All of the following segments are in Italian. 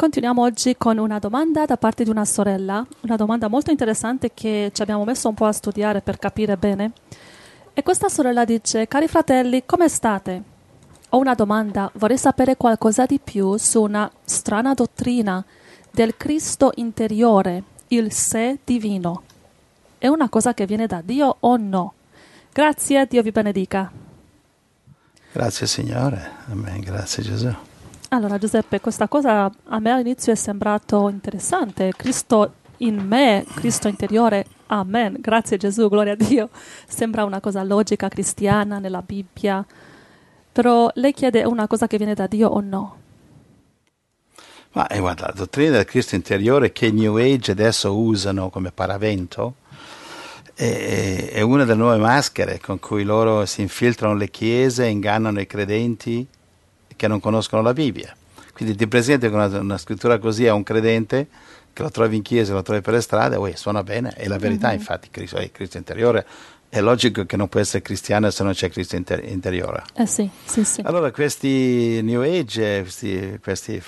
continuiamo oggi con una domanda da parte di una sorella, una domanda molto interessante che ci abbiamo messo un po' a studiare per capire bene. E questa sorella dice: cari fratelli, come state? Ho una domanda, vorrei sapere qualcosa di più su una strana dottrina del Cristo interiore, il sé divino. È una cosa che viene da Dio o no? Grazie, Dio vi benedica. Grazie Signore, amen, grazie Gesù. Allora Giuseppe, questa cosa a me all'inizio è sembrato interessante. Cristo in me, Cristo interiore, amen, grazie Gesù, gloria a Dio. Sembra una cosa logica, cristiana, nella Bibbia. Però lei chiede: è una cosa che viene da Dio o no? Ma guarda, la dottrina del Cristo interiore che i New Age adesso usano come paravento è una delle nuove maschere con cui loro si infiltrano le chiese, ingannano i credenti che non conoscono la Bibbia. Quindi ti presenti con una scrittura così a un credente che lo trovi in chiesa, lo trovi per le strade, suona bene, è la verità. Infatti Cristo interiore è logico che non può essere cristiano se non c'è Cristo interiore. Sì. Allora questi New Age, questi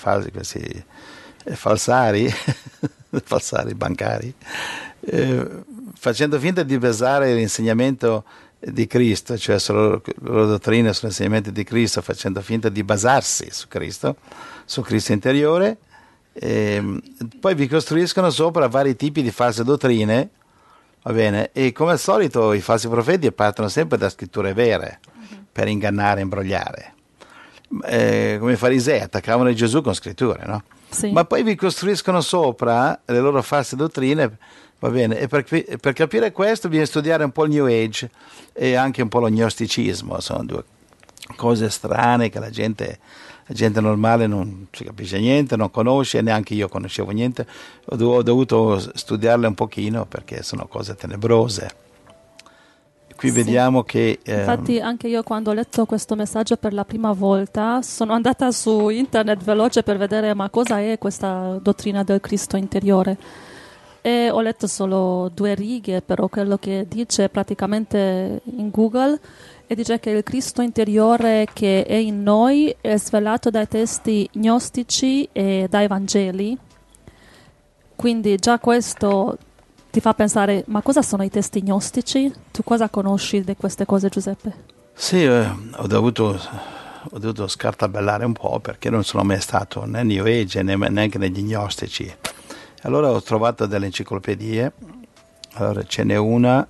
falsari falsari bancari, facendo finta di basare l'insegnamento di Cristo, cioè sulla loro dottrina, sull'insegnamento di Cristo, facendo finta di basarsi su Cristo interiore, poi vi costruiscono sopra vari tipi di false dottrine, va bene? E come al solito i falsi profeti partono sempre da scritture vere per ingannare e imbrogliare, come i farisei attaccavano Gesù con scritture, no? Sì. Ma poi vi costruiscono sopra le loro false dottrine, va bene? E per capire questo bisogna studiare un po' il New Age e anche un po' lo gnosticismo. Sono due cose strane che la gente normale non si capisce niente, non conosce, neanche io conoscevo niente. Ho dovuto studiarle un pochino perché sono cose tenebrose. Qui vediamo che... Infatti anche io quando ho letto questo messaggio per la prima volta sono andata su internet veloce per vedere ma cosa è questa dottrina del Cristo interiore. E ho letto solo 2 righe, però quello che dice praticamente in Google, e dice che il Cristo interiore che è in noi è svelato dai testi gnostici e dai Vangeli. Quindi già questo ti fa pensare: ma cosa sono i testi gnostici? Tu cosa conosci di queste cose, Giuseppe? Sì, ho dovuto scartabellare un po' perché non sono mai stato né New Age neanche negli gnostici. Allora ho trovato delle enciclopedie. Allora ce n'è una,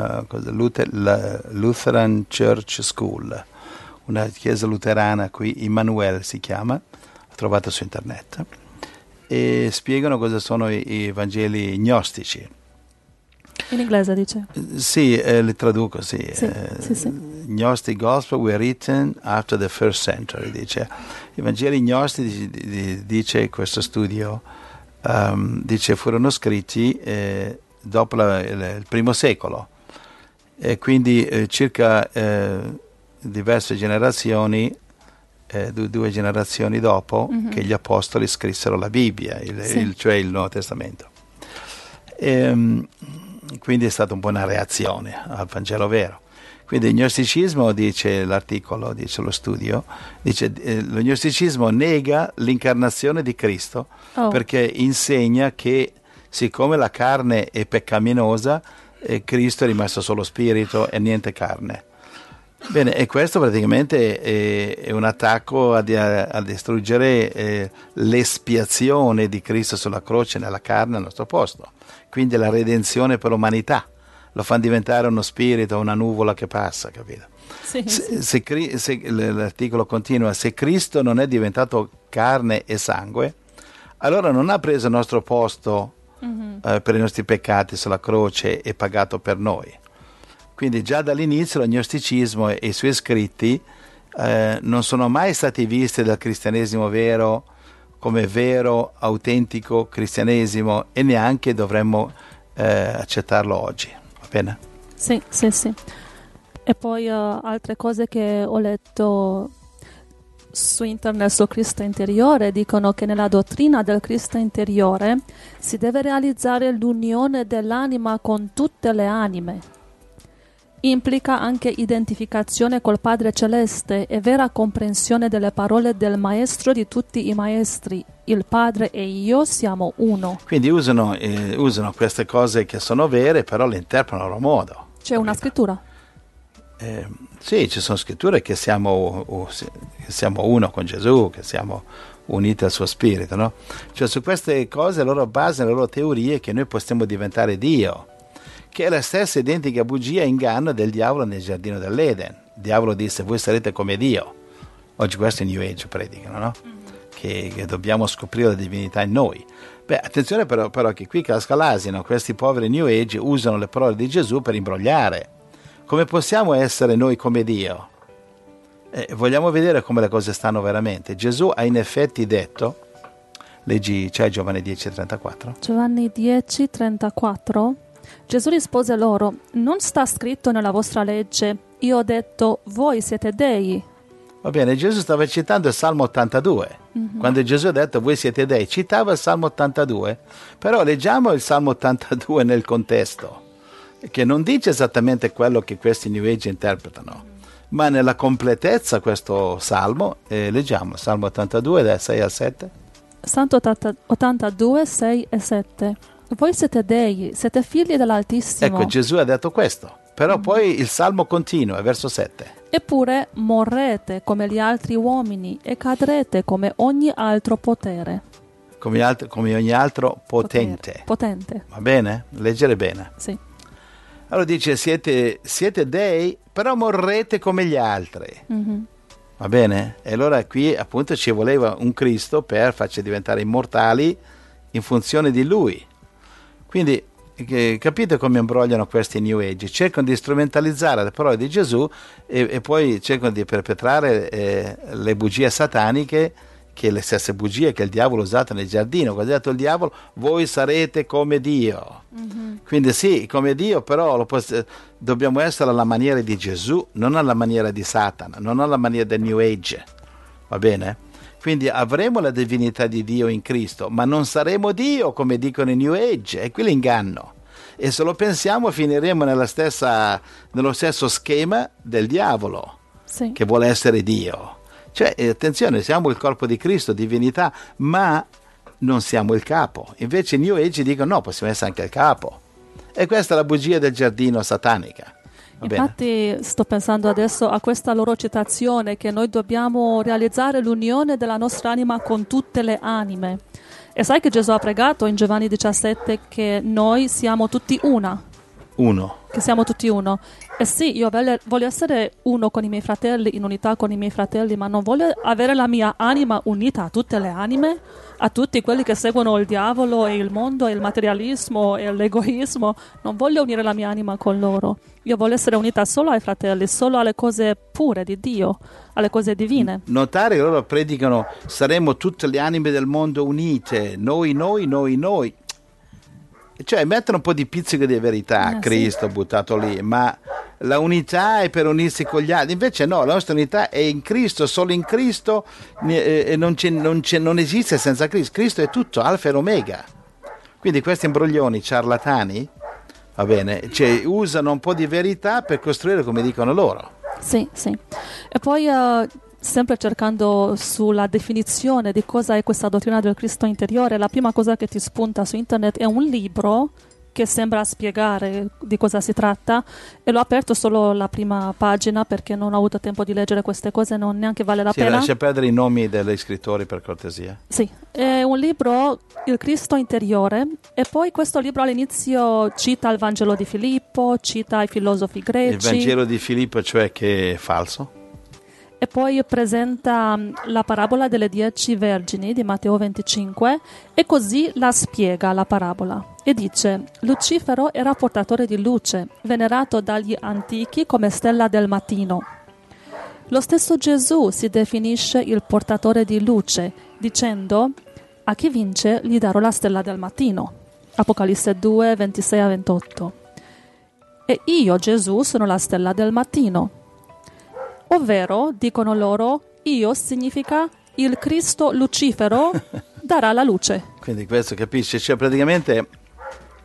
Lutheran Church School, una chiesa luterana qui, Immanuel si chiama, l'ho trovata su internet, e spiegano cosa sono i Vangeli gnostici. In inglese dice? Sì, li traduco, sì. Sì. Gnostic Gospel were written after the first century, dice. I Vangeli gnostici, dice questo studio, dice furono scritti dopo il primo secolo, e quindi circa diverse generazioni, 2 generazioni dopo che gli apostoli scrissero la Bibbia, cioè il Nuovo Testamento. Quindi è stata un po' una reazione al Vangelo vero. Quindi il gnosticismo, dice l'articolo, dice lo studio, dice lo gnosticismo nega l'incarnazione di Cristo perché insegna che siccome la carne è peccaminosa, Cristo è rimasto solo spirito e niente carne. Bene, e questo praticamente è un attacco a distruggere l'espiazione di Cristo sulla croce nella carne al nostro posto. Quindi la redenzione per l'umanità. Lo fanno diventare uno spirito, una nuvola che passa, capito? Sì. Se l'articolo continua: se Cristo non è diventato carne e sangue, allora non ha preso il nostro posto per i nostri peccati sulla croce e pagato per noi. Quindi già dall'inizio lo gnosticismo e i suoi scritti non sono mai stati visti dal cristianesimo vero come vero, autentico cristianesimo, e neanche dovremmo accettarlo oggi. Va bene? Sì. E poi altre cose che ho letto su internet sul Cristo interiore dicono che nella dottrina del Cristo interiore si deve realizzare l'unione dell'anima con tutte le anime. implica anche identificazione col Padre Celeste e vera comprensione delle parole del Maestro di tutti i maestri. Il Padre e io siamo uno. Quindi usano queste cose che sono vere, però le interpretano a loro modo. C'è una scrittura. Sì, ci sono scritture che siamo uno con Gesù, che siamo uniti al suo spirito, no? Cioè su queste cose loro basano le loro teorie che noi possiamo diventare Dio, che è la stessa identica bugia e inganno del diavolo nel giardino dell'Eden. Il diavolo disse: voi sarete come Dio. Oggi questo è New Age predicano, no? Che dobbiamo scoprire la divinità in noi. Beh, attenzione però che qui casca l'asino, questi poveri New Age usano le parole di Gesù per imbrogliare. Come possiamo essere noi come Dio? Vogliamo vedere come le cose stanno veramente. Gesù ha in effetti detto, leggi, c'è Giovanni 10:34? Giovanni 10:34. Gesù rispose loro: non sta scritto nella vostra legge, io ho detto, voi siete dei. Va bene, Gesù stava citando il Salmo 82. Quando Gesù ha detto voi siete dei, citava il Salmo 82, però leggiamo il Salmo 82 nel contesto, che non dice esattamente quello che questi New Age interpretano, ma nella completezza questo Salmo, leggiamo il Salmo 82 dal 6 al 7. Santo 82, 6 e 7. Voi siete dei, siete figli dell'Altissimo. Ecco, Gesù ha detto questo, però poi il Salmo continua, verso 7. Eppure morrete come gli altri uomini e cadrete come ogni altro potere. Come ogni altro potente. Potente. Va bene? Leggere bene. Sì. Allora dice, siete dei, però morrete come gli altri. Va bene? E allora qui appunto ci voleva un Cristo per farci diventare immortali in funzione di Lui. Quindi capite come imbrogliano questi New Age? Cercano di strumentalizzare le parole di Gesù e poi cercano di perpetrare le bugie sataniche, che le stesse bugie che il diavolo ha usato nel giardino. Cosa ha detto il diavolo? Voi sarete come Dio. Quindi sì, come Dio, però dobbiamo essere alla maniera di Gesù, non alla maniera di Satana, non alla maniera del New Age. Va bene? Quindi avremo la divinità di Dio in Cristo, ma non saremo Dio come dicono i New Age, è qui l'inganno. E se lo pensiamo finiremo nello stesso schema del diavolo, Sì. che vuole essere Dio. Cioè, attenzione, siamo il corpo di Cristo, divinità, ma non siamo il capo. Invece i New Age dicono no, possiamo essere anche il capo. E questa è la bugia del giardino satanica. Infatti sto pensando adesso a questa loro citazione che noi dobbiamo realizzare l'unione della nostra anima con tutte le anime. E sai che Gesù ha pregato in Giovanni 17 che noi siamo tutti una. Uno. Che siamo tutti uno. E sì, io voglio essere uno con i miei fratelli, in unità con i miei fratelli, ma non voglio avere la mia anima unita a tutte le anime, a tutti quelli che seguono il diavolo e il mondo e il materialismo e l'egoismo. Non voglio unire la mia anima con loro. Io voglio essere unita solo ai fratelli, solo alle cose pure di Dio, alle cose divine. Notare che loro predicano saremo tutte le anime del mondo unite, noi. Cioè mettono un po' di pizzico di verità, Cristo buttato lì, ma la unità è per unirsi con gli altri. Invece no, la nostra unità è in Cristo, solo in Cristo, e non esiste senza Cristo. Cristo è tutto, alfa e omega. Quindi questi imbroglioni ciarlatani, va bene, cioè, usano un po' di verità per costruire come dicono loro. Sì. E poi sempre cercando sulla definizione di cosa è questa dottrina del Cristo interiore, la prima cosa che ti spunta su internet è un libro che sembra spiegare di cosa si tratta, e l'ho aperto solo la prima pagina perché non ho avuto tempo di leggere queste cose, non neanche vale la pena. Lascia perdere i nomi degli scrittori per cortesia. Sì, è un libro, Il Cristo interiore, e poi questo libro all'inizio cita il Vangelo di Filippo, cita i filosofi greci. Il Vangelo di Filippo, cioè che è falso? E poi presenta la parabola delle 10 vergini di Matteo 25 e così la spiega la parabola. E dice: Lucifero era portatore di luce, venerato dagli antichi come stella del mattino. Lo stesso Gesù si definisce il portatore di luce, dicendo: a chi vince gli darò la stella del mattino. Apocalisse 2, 26 a 28. E io, Gesù, sono la stella del mattino. Ovvero, dicono loro, io significa il Cristo Lucifero darà la luce. Quindi questo capisci? Cioè praticamente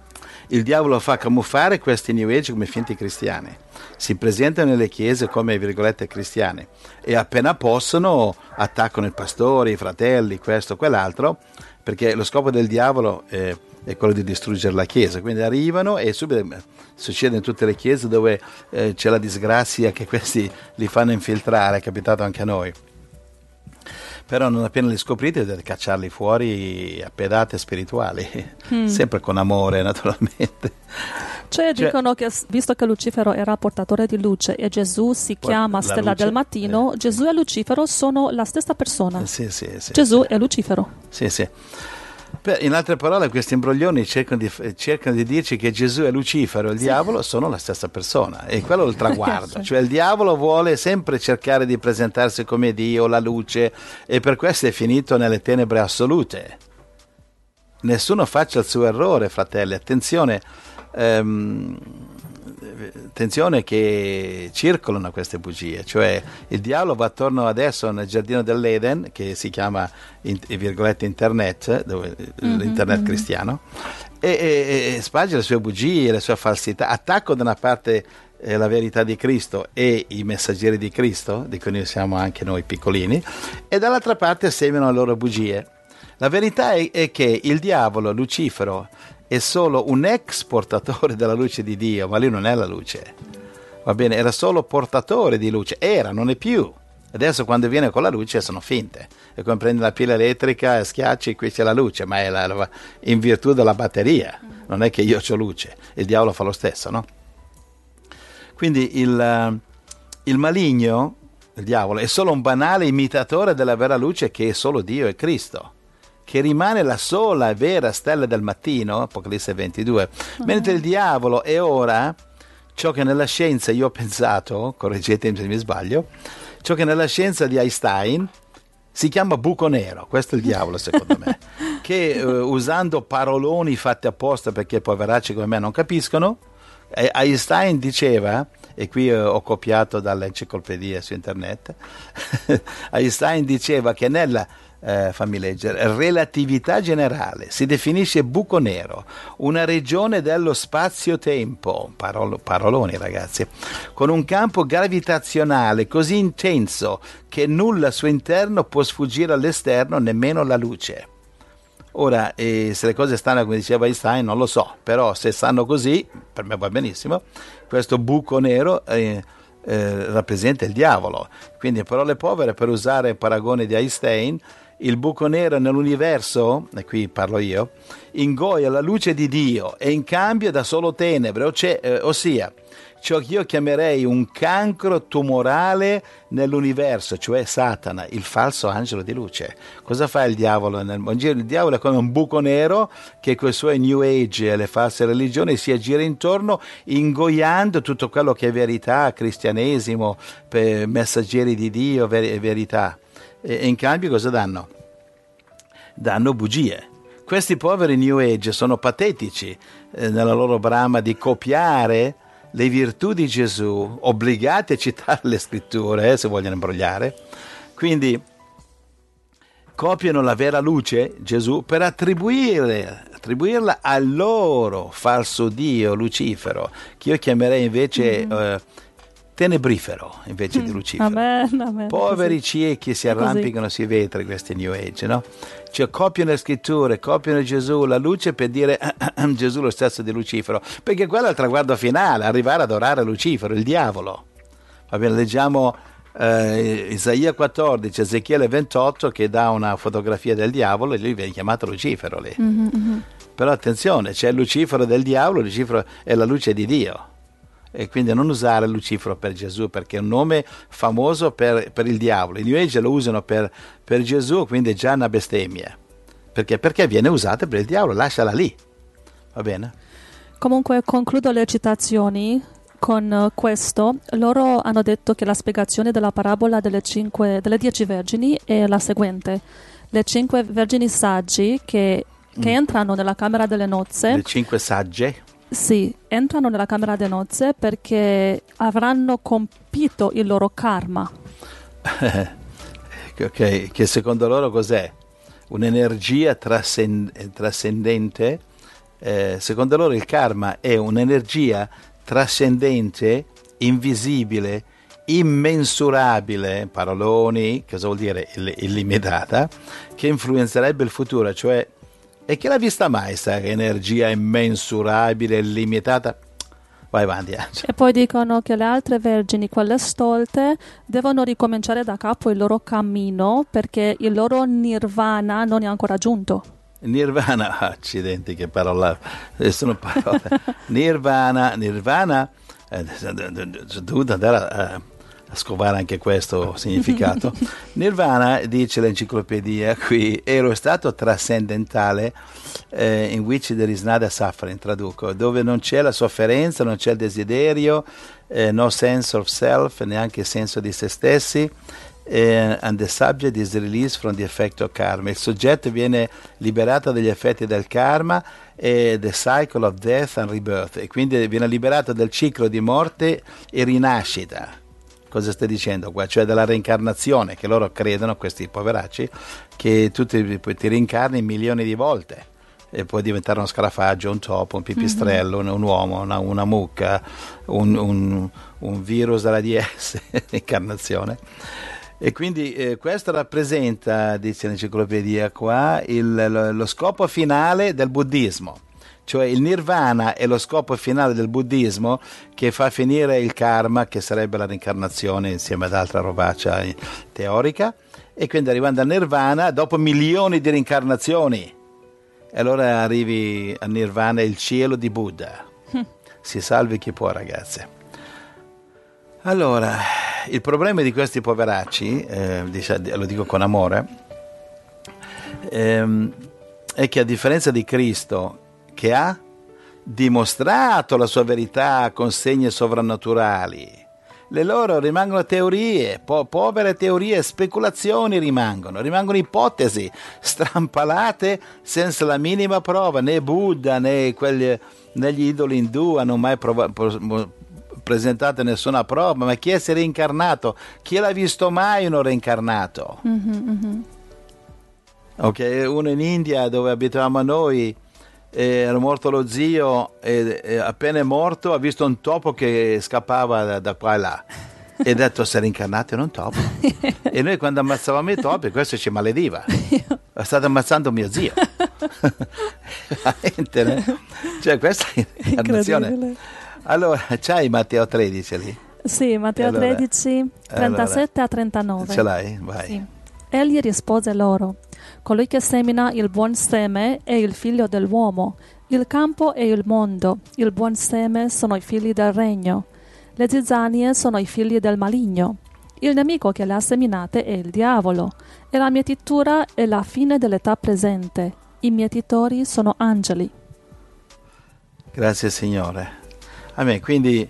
il diavolo fa camuffare questi New Age come finti cristiani, si presentano nelle chiese come virgolette cristiane e appena possono attaccano i pastori, i fratelli, questo, quell'altro, perché lo scopo del diavolo è quello di distruggere la chiesa, quindi arrivano e subito succede in tutte le chiese dove c'è la disgrazia che questi li fanno infiltrare, è capitato anche a noi. Però non appena li scoprite dovete cacciarli fuori a pedate spirituali, sempre con amore naturalmente. Cioè dicono che visto che Lucifero era portatore di luce e Gesù si chiama Stella del Mattino, Gesù e Lucifero sono la stessa persona. Sì. Gesù è Lucifero. Sì. In altre parole, questi imbroglioni cercano di dirci che Gesù e Lucifero e il diavolo sono la stessa persona, e quello è il traguardo. Cioè il diavolo vuole sempre cercare di presentarsi come Dio, la luce, e per questo è finito nelle tenebre assolute. Nessuno faccia il suo errore, fratelli, attenzione che circolano queste bugie, cioè il diavolo va attorno adesso nel giardino dell'Eden, che si chiama virgolette internet, l'internet cristiano, e sparge le sue bugie, le sue falsità, attacco da una parte la verità di Cristo e i messaggeri di Cristo, di cui noi siamo anche noi piccolini, e dall'altra parte seminano le loro bugie. La verità è che il diavolo, Lucifero, è solo un ex portatore della luce di Dio, ma lui non è la luce, va bene? Era solo portatore di luce, non è più. Adesso quando viene con la luce sono finte, è come prendi la pila elettrica, schiacci, qui c'è la luce, ma è in virtù della batteria, non è che io ho luce, il diavolo fa lo stesso, no? Quindi il maligno, il diavolo, è solo un banale imitatore della vera luce che è solo Dio e Cristo, che rimane la sola vera stella del mattino, Apocalisse 22, mentre il diavolo è ora ciò che nella scienza, io ho pensato, correggetemi se mi sbaglio, ciò che nella scienza di Einstein si chiama buco nero, questo è il diavolo secondo me, che usando paroloni fatti apposta perché poveracci come me non capiscono, Einstein diceva, e qui ho copiato dall'enciclopedia su internet, Einstein diceva che nella fammi leggere, relatività generale si definisce buco nero una regione dello spazio-tempo, paroloni ragazzi, con un campo gravitazionale così intenso che nulla al suo interno può sfuggire all'esterno, nemmeno la luce. Ora, se le cose stanno come diceva Einstein non lo so, però se stanno così per me va benissimo. Questo buco nero rappresenta il diavolo, quindi in parole povere, per usare il paragone di Einstein, il buco nero nell'universo, e qui parlo io, ingoia la luce di Dio e in cambio dà solo tenebre, ossia ciò che io chiamerei un cancro tumorale nell'universo, cioè Satana, il falso angelo di luce. Cosa fa il diavolo? Il diavolo è come un buco nero che con i suoi New Age e le false religioni si aggira intorno, ingoiando tutto quello che è verità, cristianesimo, messaggeri di Dio, verità. E in cambio cosa danno? Danno bugie. Questi poveri New Age sono patetici nella loro brama di copiare le virtù di Gesù, obbligati a citare le scritture se vogliono imbrogliare. Quindi copiano la vera luce, Gesù, per attribuirla al loro falso dio Lucifero, che io chiamerei invece tenebrifero invece di Lucifero. Amen. Poveri ciechi si arrampicano sui vetri questi New Age, no? Cioè copiano le scritture, copiano Gesù, la luce, per dire Gesù lo stesso di Lucifero, perché quello è il traguardo finale, arrivare ad adorare Lucifero, il diavolo. Va bene, leggiamo Isaia 14, Ezechiele 28, che dà una fotografia del diavolo e lui viene chiamato Lucifero lì. Però attenzione, c'è il Lucifero del diavolo, Lucifero è la luce di Dio. E quindi non usare Lucifero per Gesù, perché è un nome famoso per il diavolo. I New Age lo usano per Gesù, quindi è già una bestemmia, perché viene usata per il diavolo, lasciala lì, va bene? Comunque concludo le citazioni con questo. Loro hanno detto che la spiegazione della parabola delle 10 vergini è la seguente: le 5 vergini saggi che entrano nella camera delle nozze, le 5 sagge. Sì, entrano nella camera delle nozze perché avranno compito il loro karma. Ok, che secondo loro cos'è? Un'energia trascendente secondo loro il karma è un'energia trascendente, invisibile, immensurabile, paroloni, cosa vuol dire illimitata, che influenzerebbe il futuro, cioè, e chi l'ha vista mai questa energia immensurabile, illimitata? Vai avanti, Angela. E poi dicono che le altre vergini, quelle stolte, devono ricominciare da capo il loro cammino perché il loro nirvana non è ancora giunto. Nirvana, accidenti che parola, sono parole. Nirvana, ho dovuto andare a scovare anche questo significato. Nirvana, dice l'enciclopedia qui, è lo stato trascendentale in which there is neither suffering, traduco, dove non c'è la sofferenza, non c'è il desiderio, no sense of self, neanche senso di se stessi, and the subject is released from the effect of karma. Il soggetto viene liberato dagli effetti del karma e the cycle of death and rebirth, e quindi viene liberato dal ciclo di morte e rinascita. Cosa stai dicendo qua? Cioè della reincarnazione, che loro credono, questi poveracci, che tu ti reincarni milioni di volte e puoi diventare uno scarafaggio, un topo, un pipistrello, un uomo, una mucca, un virus della DS, incarnazione. E quindi questo rappresenta, dice l'enciclopedia qua, lo scopo finale del buddismo. Cioè il nirvana è lo scopo finale del buddismo, che fa finire il karma, che sarebbe la reincarnazione insieme ad altra robaccia teorica, e quindi arrivando al nirvana dopo milioni di reincarnazioni, e allora arrivi al nirvana, il cielo di Buddha. Si salvi chi può, ragazze. Allora, il problema di questi poveracci, lo dico con amore, è che a differenza di Cristo, che ha dimostrato la sua verità con segni sovrannaturali, le loro rimangono teorie, povere teorie, speculazioni rimangono ipotesi strampalate senza la minima prova. Né Buddha né gli idoli indù hanno mai presentato nessuna prova. Ma chi è reincarnato? Chi l'ha visto mai uno reincarnato? Ok, uno in India dove abitavamo noi, era morto lo zio e appena è morto ha visto un topo che scappava da qua e là e ha detto: sei reincarnato in un topo. E noi quando ammazzavamo i topi questo ci malediva, state ammazzando mio zio. Cioè questa è l'incarnazione. Allora c'hai Matteo 13 lì? Sì, Matteo 13 37 a 39. Ce l'hai? Vai. Sì. Egli rispose loro: colui che semina il buon seme è il figlio dell'uomo. Il campo è il mondo. Il buon seme sono i figli del regno. Le zizzanie sono i figli del maligno. Il nemico che le ha seminate è il diavolo. E la mietitura è la fine dell'età presente. I mietitori sono angeli. Grazie Signore. Amen. Quindi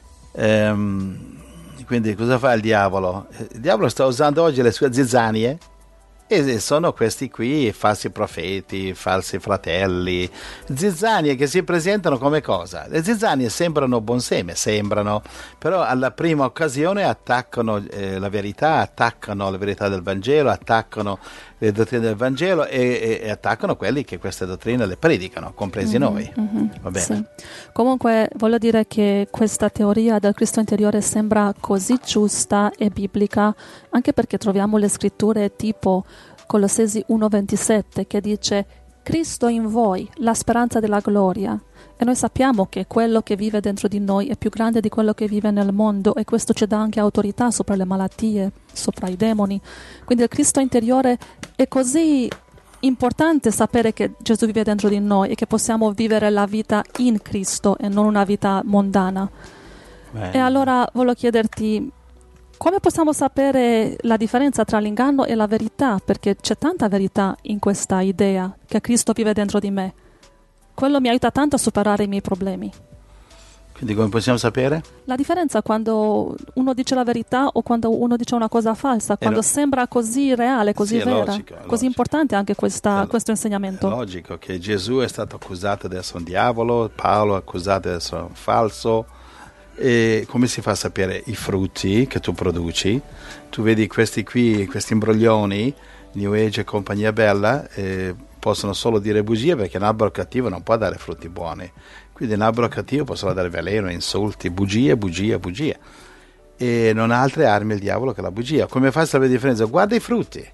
cosa fa il diavolo? Il diavolo sta usando oggi le sue zizzanie, e sono questi qui falsi profeti, falsi fratelli, zizzanie che si presentano come cosa? Le zizzanie sembrano buon seme, però alla prima occasione attaccano la verità del Vangelo, attaccano le dottrine del Vangelo e attaccano quelli che queste dottrine le predicano, compresi noi. Va bene? Sì. Comunque voglio dire che questa teoria del Cristo interiore sembra così giusta e biblica, anche perché troviamo le scritture tipo Colossesi 1,27 che dice: Cristo in voi, la speranza della gloria. E noi sappiamo che quello che vive dentro di noi è più grande di quello che vive nel mondo, e questo ci dà anche autorità sopra le malattie, sopra i demoni. Quindi il Cristo interiore è così importante, sapere che Gesù vive dentro di noi e che possiamo vivere la vita in Cristo e non una vita mondana. E allora voglio chiederti: come possiamo sapere la differenza tra l'inganno e la verità? Perché c'è tanta verità in questa idea che Cristo vive dentro di me. Quello mi aiuta tanto a superare i miei problemi. Quindi come possiamo sapere? La differenza quando uno dice la verità o quando uno dice una cosa falsa, quando sembra così reale, così vera, così importante anche questo insegnamento. È logico che Gesù è stato accusato di essere un diavolo, Paolo è accusato di essere un falso. E come si fa a sapere i frutti che tu produci? Tu vedi questi imbroglioni, New Age e compagnia bella, possono solo dire bugie, perché un albero cattivo non può dare frutti buoni. Quindi un albero cattivo può solo dare veleno, insulti, bugie. E non ha altre armi il diavolo che la bugia. Come fa a sapere la differenza? Guarda i frutti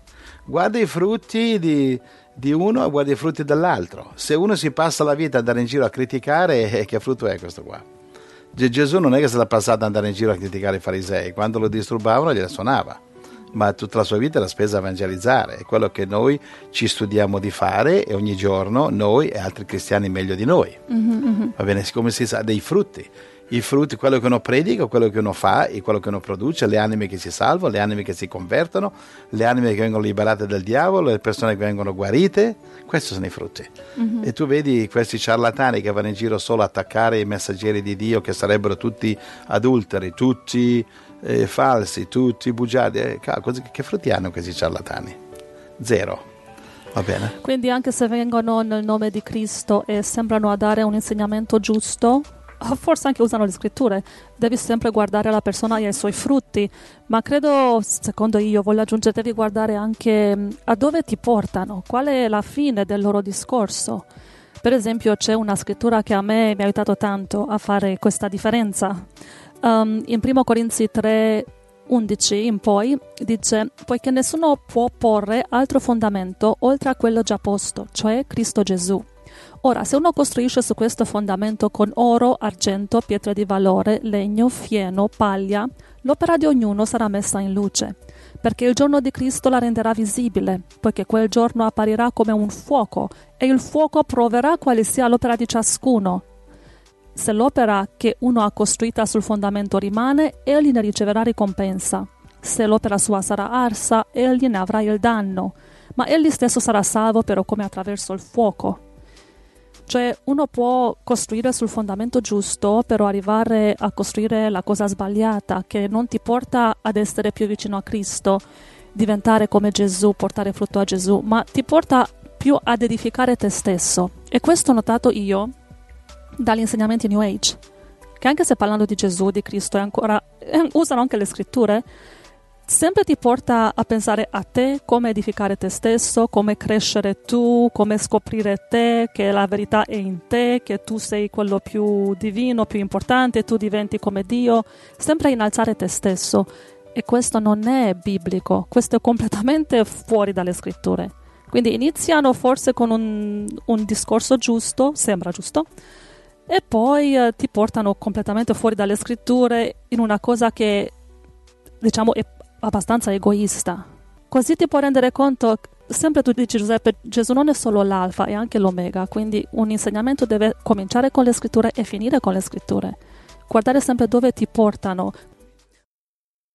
di uno e guarda i frutti dell'altro. Se uno si passa la vita ad andare in giro a criticare, che frutto è questo qua? Gesù non è che se l'ha passata ad andare in giro a criticare i farisei, quando lo disturbavano gliela suonava, ma tutta la sua vita l'ha spesa a evangelizzare. È quello che noi ci studiamo di fare, e ogni giorno noi e altri cristiani meglio di noi. Va bene, come si sa, dei frutti. I frutti, quello che uno predica, quello che uno fa e quello che uno produce, le anime che si salvano, le anime che si convertono, le anime che vengono liberate dal diavolo, le persone che vengono guarite, questi sono i frutti. E tu vedi questi ciarlatani che vanno in giro solo a attaccare i messaggeri di Dio, che sarebbero tutti adulteri, tutti falsi, tutti bugiardi. Che frutti hanno questi ciarlatani? Zero. Va bene? Quindi anche se vengono nel nome di Cristo e sembrano dare un insegnamento giusto, forse anche usano le scritture, devi sempre guardare la persona e i suoi frutti, ma credo, secondo io, voglio aggiungere, devi guardare anche a dove ti portano, qual è la fine del loro discorso. Per esempio c'è una scrittura che a me mi ha aiutato tanto a fare questa differenza. In 1 Corinzi 3:11 in poi dice: poiché nessuno può porre altro fondamento oltre a quello già posto, cioè Cristo Gesù. Ora, se uno costruisce su questo fondamento con oro, argento, pietre di valore, legno, fieno, paglia, l'opera di ognuno sarà messa in luce, perché il giorno di Cristo la renderà visibile, poiché quel giorno apparirà come un fuoco, e il fuoco proverà quale sia l'opera di ciascuno. Se l'opera che uno ha costruita sul fondamento rimane, egli ne riceverà ricompensa. Se l'opera sua sarà arsa, egli ne avrà il danno, ma egli stesso sarà salvo però come attraverso il fuoco. Cioè uno può costruire sul fondamento giusto, però arrivare a costruire la cosa sbagliata, che non ti porta ad essere più vicino a Cristo, diventare come Gesù, portare frutto a Gesù, ma ti porta più ad edificare te stesso. E questo ho notato io dagli insegnamenti New Age, che anche se parlando di Gesù, di Cristo, e ancora usano anche le scritture, sempre ti porta a pensare a te, come edificare te stesso, come crescere tu, come scoprire te, che la verità è in te, che tu sei quello più divino, più importante, tu diventi come Dio, sempre innalzare te stesso. E questo non è biblico, questo è completamente fuori dalle scritture. Quindi iniziano forse con un discorso giusto, sembra giusto, e poi ti portano completamente fuori dalle scritture in una cosa che, diciamo, è abbastanza egoista. Così ti puoi rendere conto, sempre tu dici Giuseppe, Gesù non è solo l'alfa, è anche l'omega, quindi un insegnamento deve cominciare con le scritture e finire con le scritture. Guardare sempre dove ti portano,